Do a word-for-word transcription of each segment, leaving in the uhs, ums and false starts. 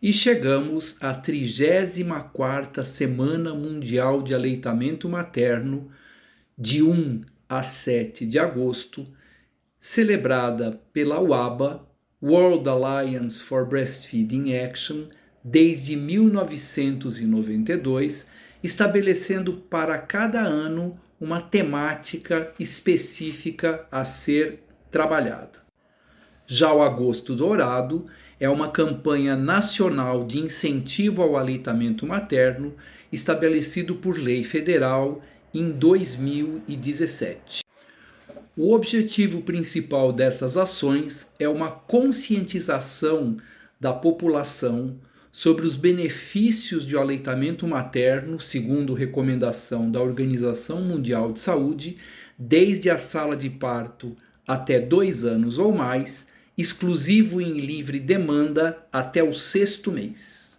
E chegamos à trigésima quarta Semana Mundial de Aleitamento Materno, de um a sete de agosto, celebrada pela U A B A, World Alliance for Breastfeeding Action, desde mil novecentos e noventa e dois, estabelecendo para cada ano uma temática específica a ser trabalhada. Já o Agosto Dourado é uma campanha nacional de incentivo ao aleitamento materno estabelecido por lei federal em dois mil e dezessete. O objetivo principal dessas ações é uma conscientização da população sobre os benefícios de aleitamento materno, segundo recomendação da Organização Mundial de Saúde, desde a sala de parto até dois anos ou mais, exclusivo em livre demanda até o sexto mês.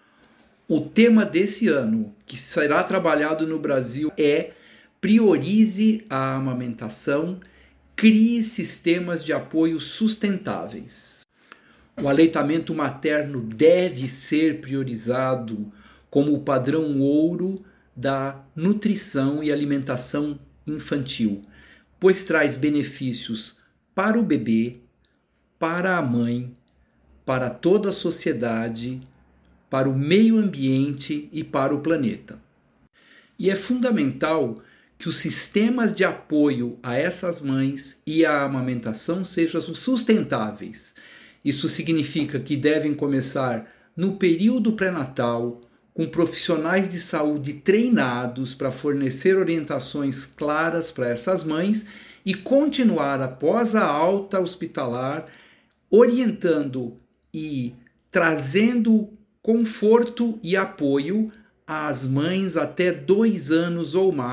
O tema desse ano, que será trabalhado no Brasil, é priorize a amamentação, crie sistemas de apoio sustentáveis. O aleitamento materno deve ser priorizado como o padrão ouro da nutrição e alimentação infantil, pois traz benefícios para o bebê, para a mãe, para toda a sociedade, para o meio ambiente e para o planeta. E é fundamental que os sistemas de apoio a essas mães e à amamentação sejam sustentáveis. Isso significa que devem começar no período pré-natal, com profissionais de saúde treinados para fornecer orientações claras para essas mães e continuar após a alta hospitalar, orientando e trazendo conforto e apoio às mães até dois anos ou mais.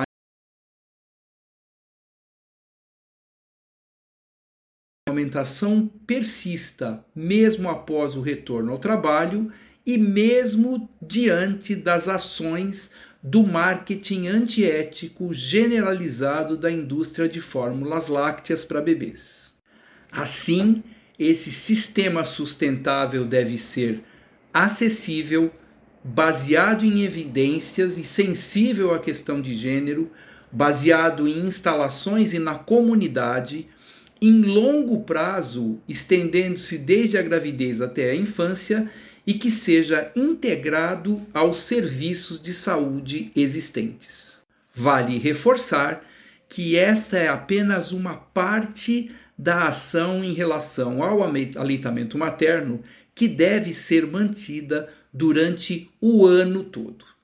A amamentação persista mesmo após o retorno ao trabalho e mesmo diante das ações do marketing antiético generalizado da indústria de fórmulas lácteas para bebês. Assim, esse sistema sustentável deve ser acessível, baseado em evidências e sensível à questão de gênero, baseado em instalações e na comunidade, em longo prazo, estendendo-se desde a gravidez até a infância e que seja integrado aos serviços de saúde existentes. Vale reforçar que esta é apenas uma parte da ação em relação ao aleitamento materno que deve ser mantida durante o ano todo.